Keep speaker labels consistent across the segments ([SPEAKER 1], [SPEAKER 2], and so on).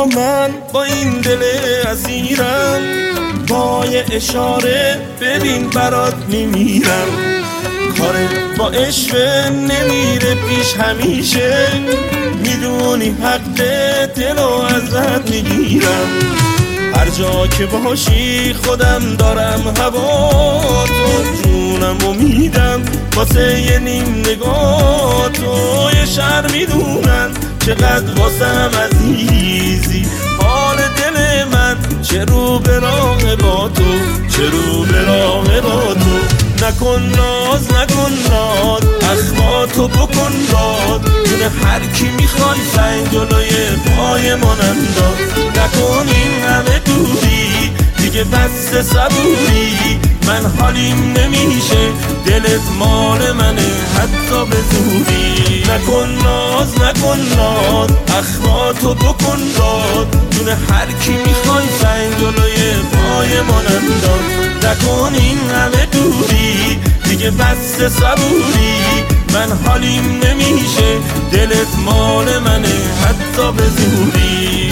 [SPEAKER 1] من با این دل اسیرم، با یه اشاره ببین برات میمیرم. کارت با عشق نمیره پیش همیشه، میدونی حق دلو ازت میگیرم. هر جا که باشی خودم دارم هوا تو، جونم و میدم واسه یه نیم نگاه تو. یه شهر میدونن چقدر واسم عزیزی، حال دل من چه رو به راه با تو، چه رو به راه با تو. نکن ناز نکن ناز، اخماتو بکن داد، دونه هر کی میخوای سنگ جلوی پای من انداز. نکن این همه دوری دیگه بس صبوری، من حالیم نمیشه دلت مال منه حتی به زوری. نکن ناز نکن ناز، اخماتو بکن داد، دونه هر کی میخوای سنگ جلوی پای من انداز. نکن این همه دوری دیگه بس صبوری، من حالیم نمیشه دلت مال منه حتی به زوری.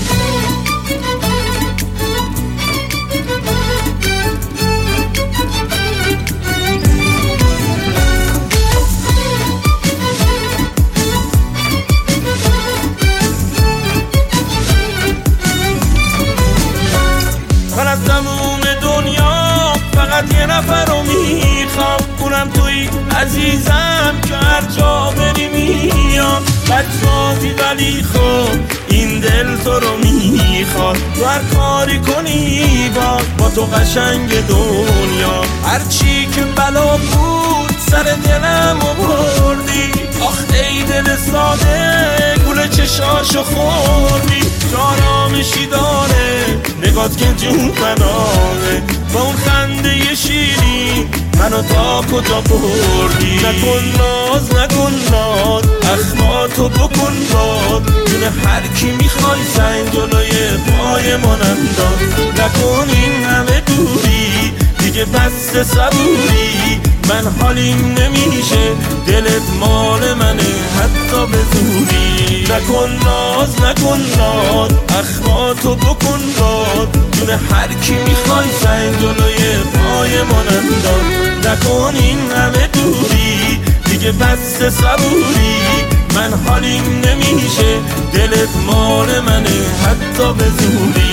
[SPEAKER 1] من از تموم دنیا فقط یه نفر رو میخوام، اونم توی عزیزم که هر جا بری میام. بدبازی ولی خب این دل تو رو میخواد، تو هر کاری کنی با تو قشنگ دنیا. هرچی که بلا بود سر دلم آوردی، آخ ای دل ساده گول چشاشو خوردی. آرامشی داره نگات که جون فناره، با اون خنده شیری منو تا کجا بردی. نکن ناز نکن ناز، اخماتو بکن داد، دونه هر کی میخوای سنگ جلوی پای من انداز. نکن این همه دوری دیگه بس صبوری، من حالیم نمیشه دلت مال منه حتی به زوری. نکن ناز نکن ناز، اخماتو بکن داد، دونه هر کی میخوای سنگ جلوی پای من انداز. نکن این همه دوری دیگه بس صبوری، من حالیم نمیشه دلت مال منه حتی به زوری.